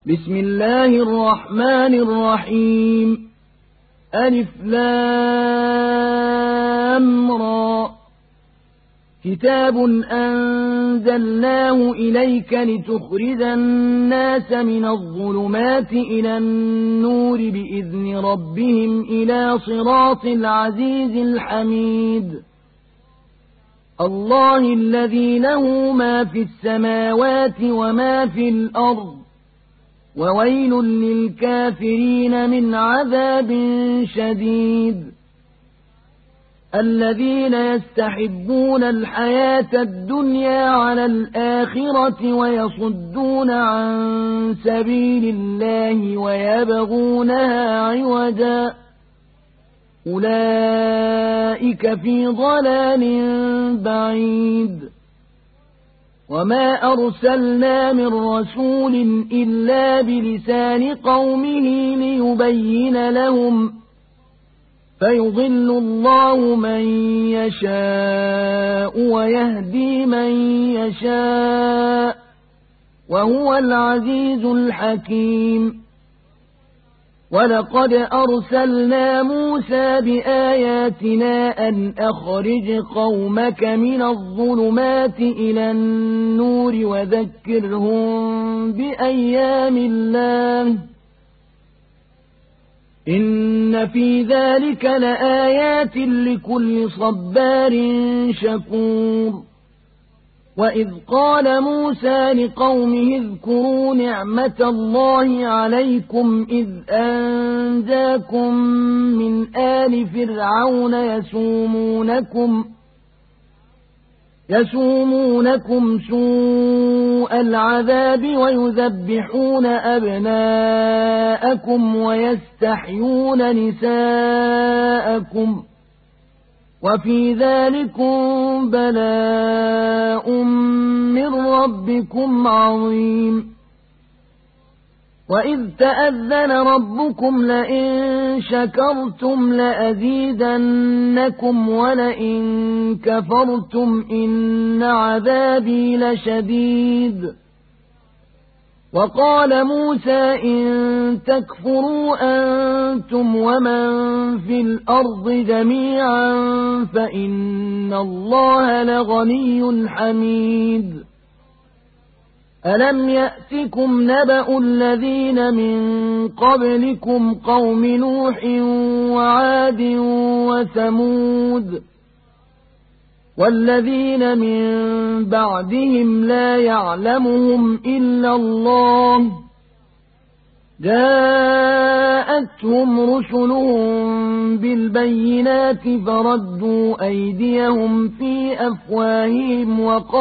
بسم الله الرحمن الرحيم ألف لام را كتاب أنزلناه إليك لتخرج الناس من الظلمات إلى النور بإذن ربهم إلى صراط العزيز الحميد الله الذي له ما في السماوات وما في الأرض وويل للكافرين من عذاب شديد الذين يستحبون الحياة الدنيا على الآخرة ويصدون عن سبيل الله ويبغونها عوجا أولئك في ضلال بعيد وما أرسلنا من رسول إلا بلسان قومه ليبين لهم فيضل الله من يشاء ويهدي من يشاء وهو العزيز الحكيم ولقد أرسلنا موسى بآياتنا أن أخرج قومك من الظلمات إلى النور وذكرهم بأيام الله إن في ذلك لآيات لكل صبار شكور وإذ قال موسى لقومه اذكروا نعمة الله عليكم إذ أنجاكم من آل فرعون يسومونكم سوء العذاب ويذبحون أبناءكم ويستحيون نساءكم وفي ذلكم بلاء من ربكم عظيم وإذ تأذن ربكم لئن شكرتم لأزيدنكم ولئن كفرتم إن عذابي لشديد وقال موسى إن تكفروا أنتم ومن في الأرض جميعا فإن الله لغني حميد ألم يأتكم نبأ الذين من قبلكم قوم نوح وعاد وثمود والذين من بعدهم لا يعلمهم إلا الله جاءتهم رسلهم بالبينات فردوا أيديهم في أفواههم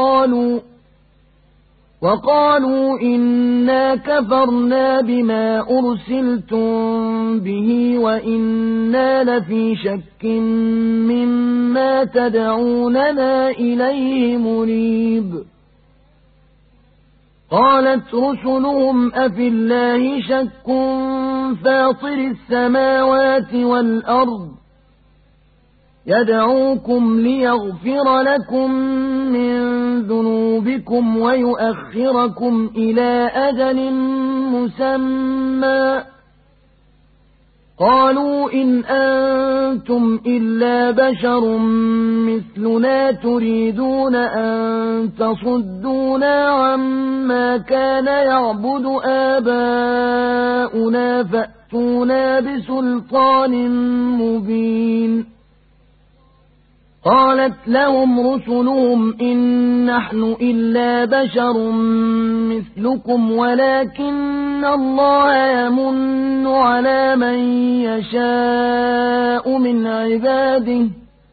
وقالوا إنا كفرنا بما أرسلتم به وإنا لفي شك مما تدعوننا إليه مريب قالت رسلهم أفي الله شك فاطر السماوات والأرض يدعوكم ليغفر لكم من ذنوبكم ويؤخركم إلى أجل مسمى قالوا إن أنتم إلا بشر مثلنا تريدون أن تصدونا عما كان يعبد آباؤنا فأتونا بسلطان مبين قالت لهم رسلهم إن نحن إلا بشر مثلكم ولكن الله يمن على من يشاء من عباده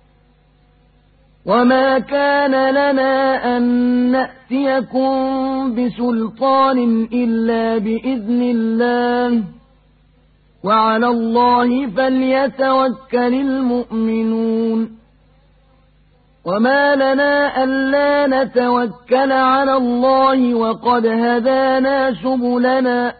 وما كان لنا أن نأتيكم بسلطان إلا بإذن الله وعلى الله فليتوكل المؤمنون وما لنا ألا نتوكل على الله وقد هدانا سبلنا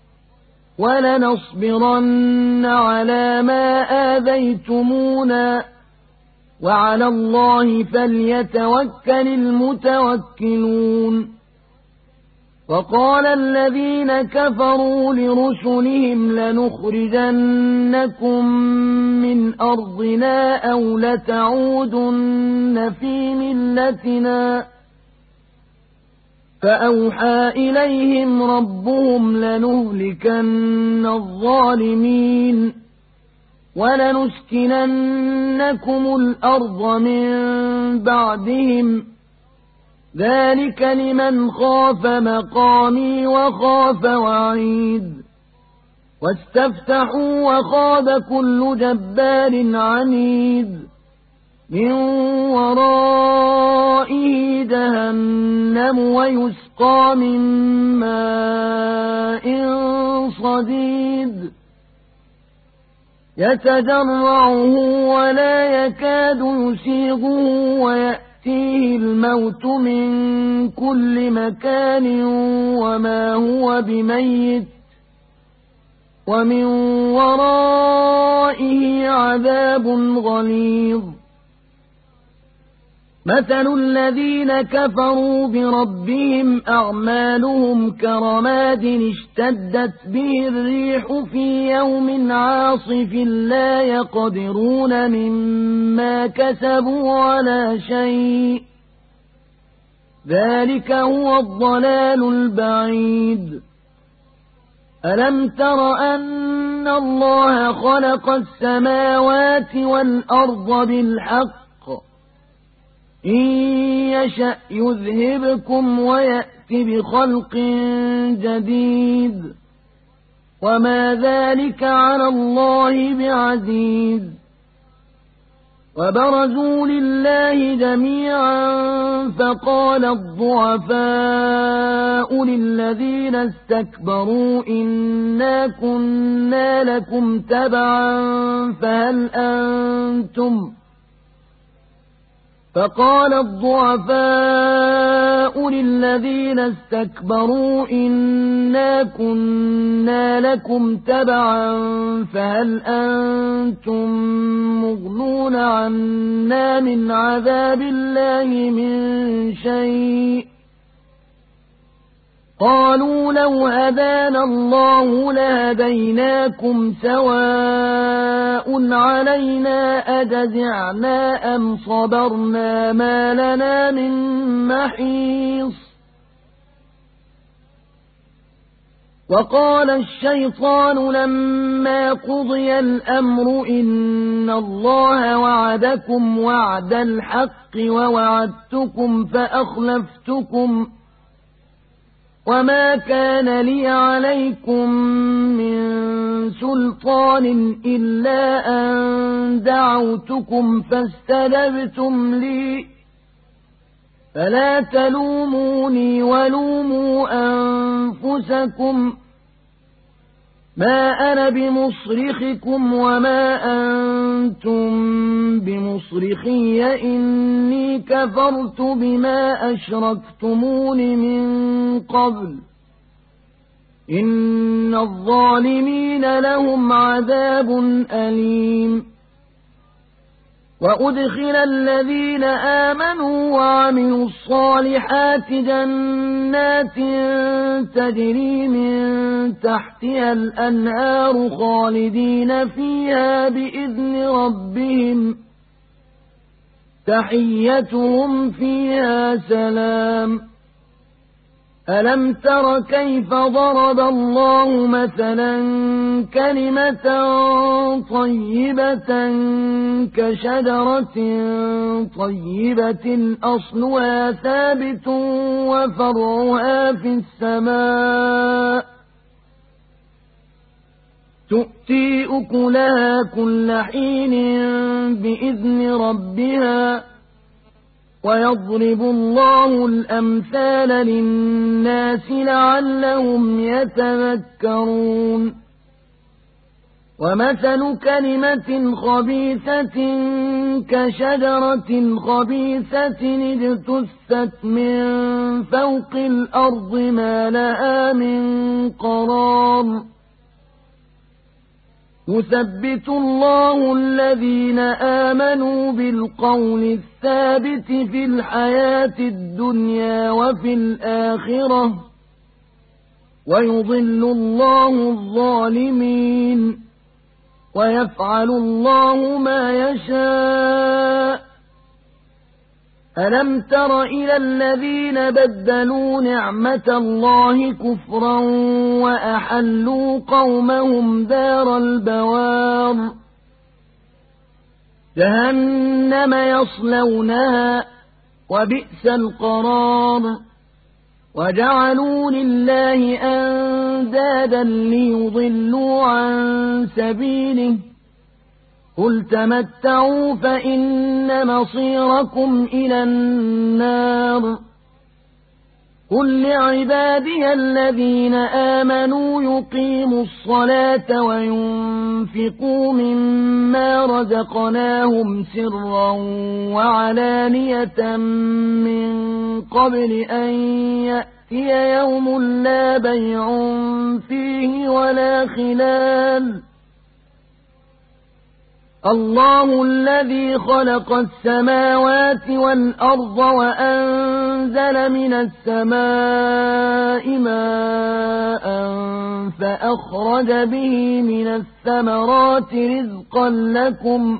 ولنصبرن على ما آذيتمونا وعلى الله فليتوكل المتوكلون وقال الذين كفروا لرسلهم لنخرجنكم من أرضنا أو لتعودن في ملتنا فأوحى إليهم ربهم لنهلكن الظالمين ولنسكننكم الأرض من بعدهم ذلك لمن خاف مقامي وخاف وعيد واستفتحوا وخاب كل جبار عنيد من ورائه جهنم ويسقى من ماء صديد يتجرعه ولا يكاد يسيغه ويأتيه الموت من كل مكان وما هو بميت ومن ورائه عذاب غليظ مثل الذين كفروا بربهم أعمالهم كرماد اشتدت به الريح في يوم عاصف لا يقدرون مما كسبوا على شيء ذلك هو الضلال البعيد ألم تر أن الله خلق السماوات والأرض بالحق إن يشأ يذهبكم ويأت بخلق جديد وما ذلك على الله بعزيز وبرزوا لله جميعا فقال الضعفاء للذين استكبروا إنا كنا لكم تبعا فقال الضعفاء للذين استكبروا إنا كنا لكم تبعا فهل أنتم مغنون عنا من عذاب الله من شيء قالوا لو هدانا الله لهديناكم سواء علينا أجزعنا أم صبرنا ما لنا من محيص وقال الشيطان لما قضي الأمر إن الله وعدكم وعد الحق ووعدتكم فأخلفتكم وما كان لي عليكم من سلطان إلا أن دعوتكم فاستجبتم لي فلا تلوموني ولوموا أنفسكم ما أنا بمصرخكم وما أنتم بمصرخي إني كفرت بما أشركتمون من قبل إن الظالمين لهم عذاب أليم وأدخل الذين آمنوا وعملوا الصالحات جنات تجري من تحتها الأنهار خالدين فيها بإذن ربهم تحيتهم فيها سلام ألم تر كيف ضرب الله مثلا كلمة طيبة كشجرة طيبة أصلها ثابت وفرعها في السماء تؤتي أكلها كل حين بإذن ربها ويضرب الله الأمثال للناس لعلهم يتذكرون ومثل كلمة خبيثة كشجرة خبيثة اجتثت من فوق الأرض ما لها من قرار يثبت الله الذين آمنوا بالقول الثابت في الحياة الدنيا وفي الآخرة ويضل الله الظالمين ويفعل الله ما يشاء ألم تر إلى الذين بدلوا نعمة الله كفرا وأحلوا قومهم دار البوار جهنم يصلونها وبئس القرار وجعلوا لله أندادا ليضلوا عن سبيله قل تمتعوا فإن مصيركم إلى النار قل لعبادي الذين آمنوا يقيموا الصلاة وينفقوا مما رزقناهم سرا وعلانية من قبل أن يأتي يوم لا بيع فيه ولا خلال الله الذي خلق السماوات والأرض وأنزل من السماء ماء فأخرج به من الثمرات رزقا لكم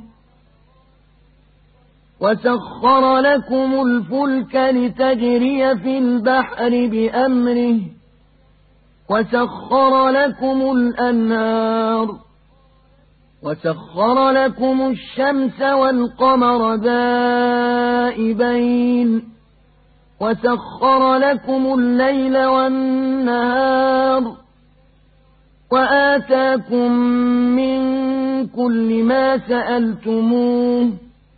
وسخر لكم الفلك لتجري في البحر بأمره وسخر لكم الأنهار وسخر لكم الشمس والقمر دائبين وسخر لكم الليل والنهار وآتاكم من كل ما سألتموه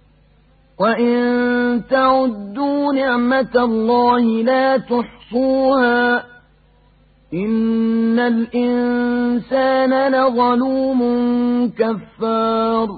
وإن تعدوا نعمة الله لا تحصوها إن الإنسان لظلوم كفار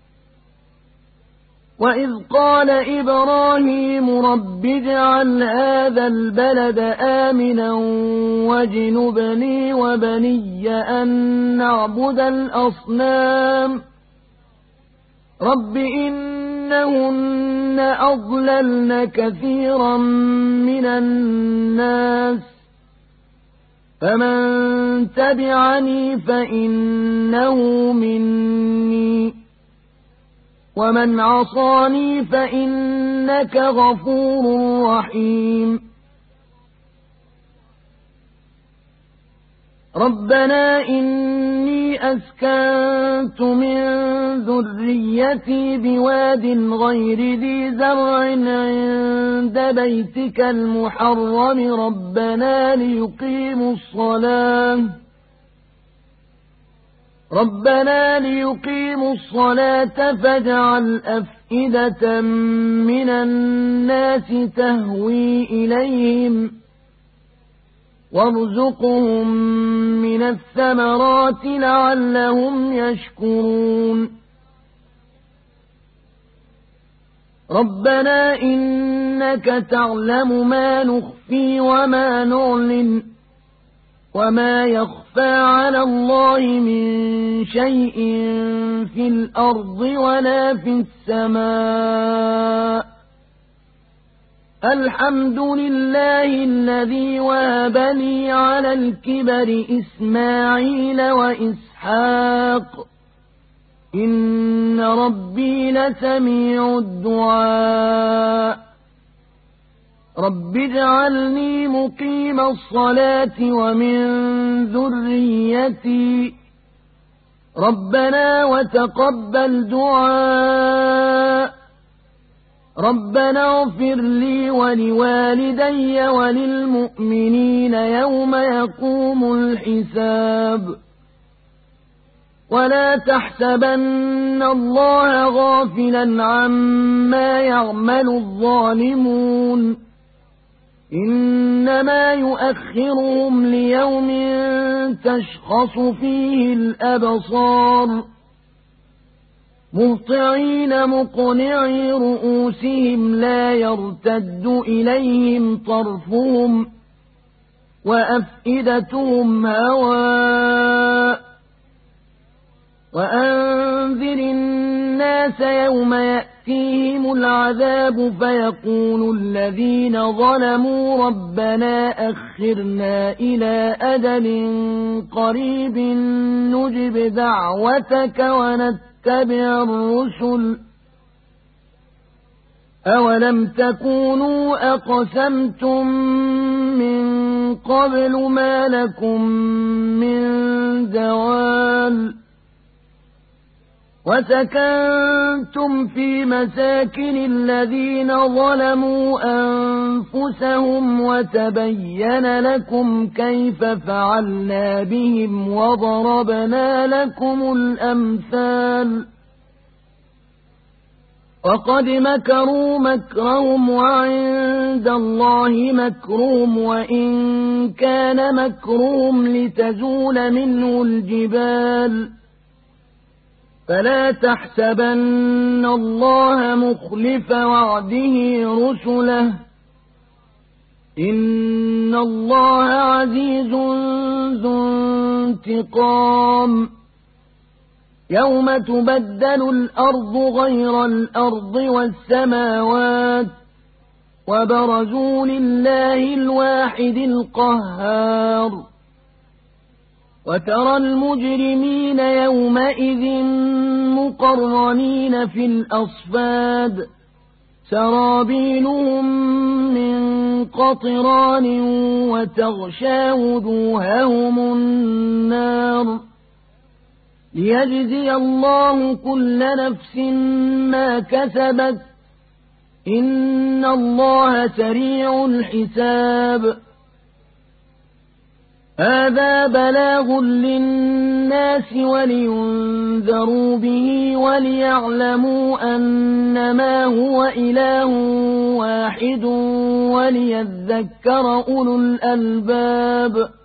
وإذ قال إبراهيم رب اجعل هذا البلد آمنا واجنبني وبني أن نعبد الأصنام رب إنهن أضللن كثيرا من الناس فمن تبعني فإنه مني ومن عصاني فإنك غفور رحيم ربنا إني أسكنت من ذريتي بواد غير ذي زرع عند بيتك المحرم ربنا ليقيموا الصلاة فاجعل أفئدة من الناس تهوي إليهم وارزقهم من الثمرات لعلهم يشكرون ربنا إنك تعلم ما نخفي وما نعلن وما يخفى على الله من شيء في الأرض ولا في السماء الحمد لله الذي وهب لي على الكبر إسماعيل وإسحاق إن ربي لسميع الدعاء رب اجعلني مقيم الصلاة ومن ذريتي ربنا وتقبل دعاء ربنا اغفر لي ولوالدي وللمؤمنين يوم يقوم الحساب ولا تحسبن الله غافلا عما يعمل الظالمون إنما يؤخرهم ليوم تشخص فيه الأبصار مهطعين مقنعي رؤوسهم لا يرتد إليهم طرفهم وأفئدتهم هواء وأنذر الناس يوم يأتي يأتيهم العذاب فيقول الذين ظلموا ربنا أخرنا إلى أجل قريب نجب دعوتك ونتبع الرسل أولم تكونوا أقسمتم من قبل ما لكم من زوال وسكنتم في مساكن الذين ظلموا أنفسهم وتبين لكم كيف فعلنا بهم وضربنا لكم الأمثال وقد مكروا مكرهم وعند الله مكرهم وإن كان مكرهم لتزول منه الجبال فلا تحسبن الله مخلف وعده رسله إن الله عزيز ذو انتقام يوم تبدل الأرض غير الأرض والسماوات وبرزوا لله الواحد القهار وترى المجرمين يومئذ مقرنين في الأصفاد سرابيلهم من قطران وتغشى وجوههم النار ليجزي الله كل نفس ما كسبت إن الله سريع الحساب هذا بلاغ للناس ولينذروا به وليعلموا أنما هو إله واحد وليذكر أولو الألباب